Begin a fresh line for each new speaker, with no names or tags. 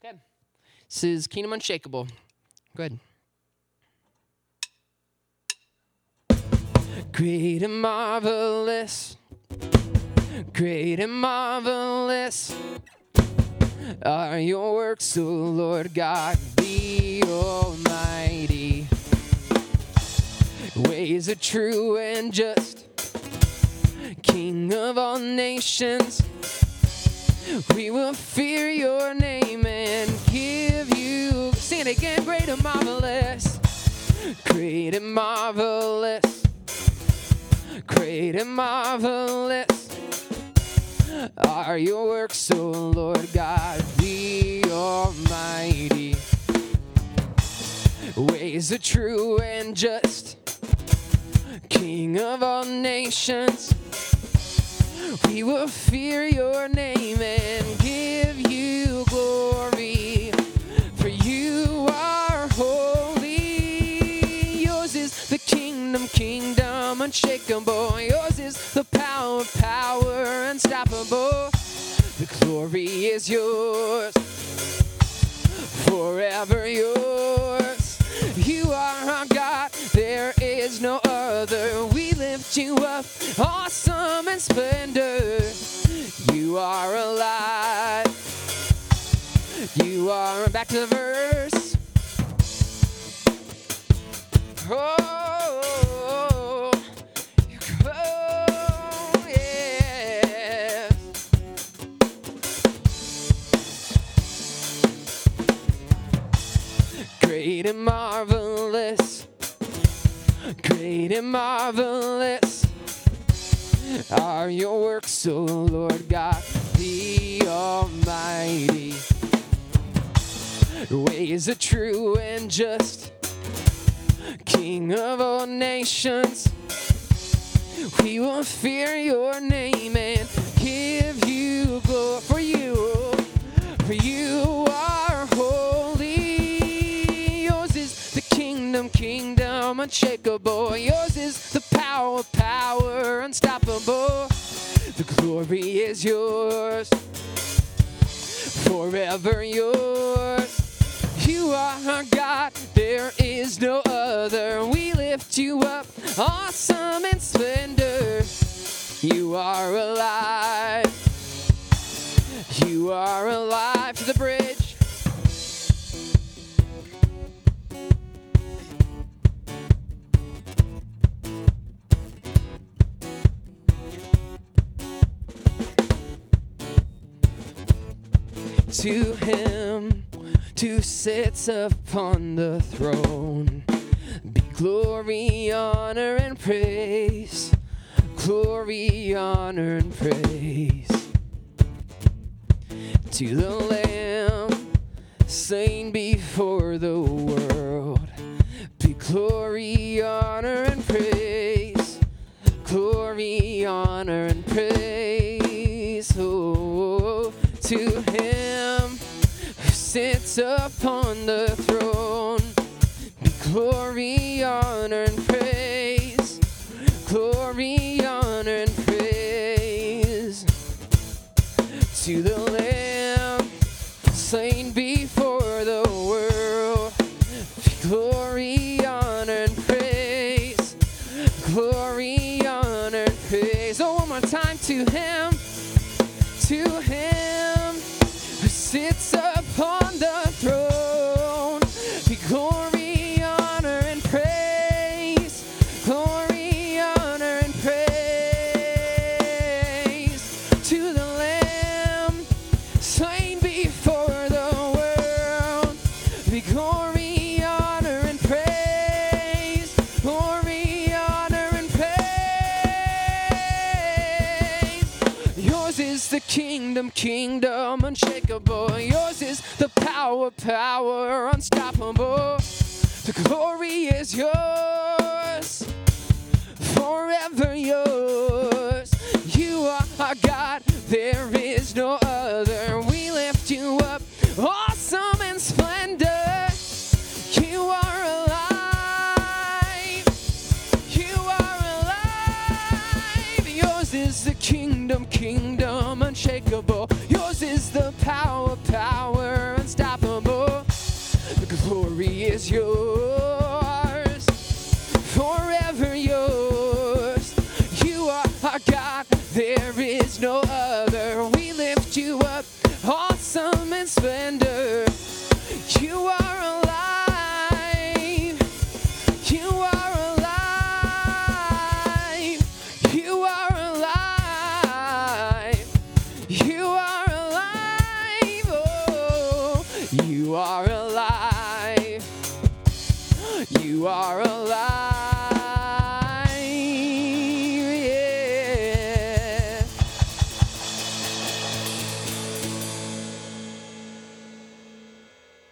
Okay. This is Kingdom Unshakable. Go ahead. Great and marvelous, great and marvelous are your works, O Lord God, the Almighty. Ways are true and just, King of all nations. We will fear your name and give you, sing it again, great and marvelous, great and marvelous, great and marvelous are your works, O Lord God, the Almighty. Ways are true and just, King of all nations. We will fear your name and give you glory, for you are holy. Yours is the kingdom, kingdom unshakable. Yours is the power, power unstoppable. The glory is yours, forever yours. You are our God, there is no other. We lift you up, awesome and splendor. You are alive. You are, back to the verse. Oh, yeah. Great and marvelous, great and marvelous are your works, O Lord God, the Almighty. Ways are true and just, King of all nations. We will fear your name and give you glory, for you are holy. Yours is the kingdom, kingdom unshakable. Yours is the power, power unstoppable. The glory is yours, forever yours. You are our God, there is no other. We lift you up, awesome and splendor. You are alive. You are alive. To the bridge. To him who sits upon the throne be glory, honor, and praise. Glory, honor, and praise. To the Lamb slain before the world be glory, honor, and praise. Glory, honor, and praise. Oh, to him who sits upon the throne be glory, honor, and praise. Glory, honor, and praise. To the Lamb slain before the world be glory, honor, and praise. Glory, honor, and praise. Oh, one more time. To him who sits upon the throne be glory, honor, and praise. Glory, honor, and praise. To the Lamb slain before the world be glory, honor, and praise. Glory, honor, and praise. Yours is the kingdom, kingdom unshakable. Yours is the power, power unstoppable. The glory is yours, forever yours. You are our God, there is no other. We lift you up, awesome and splendor. You are alive. You are alive. Yours is the kingdom, kingdom unshakable. Yours is the power, power unstoppable. You are alive.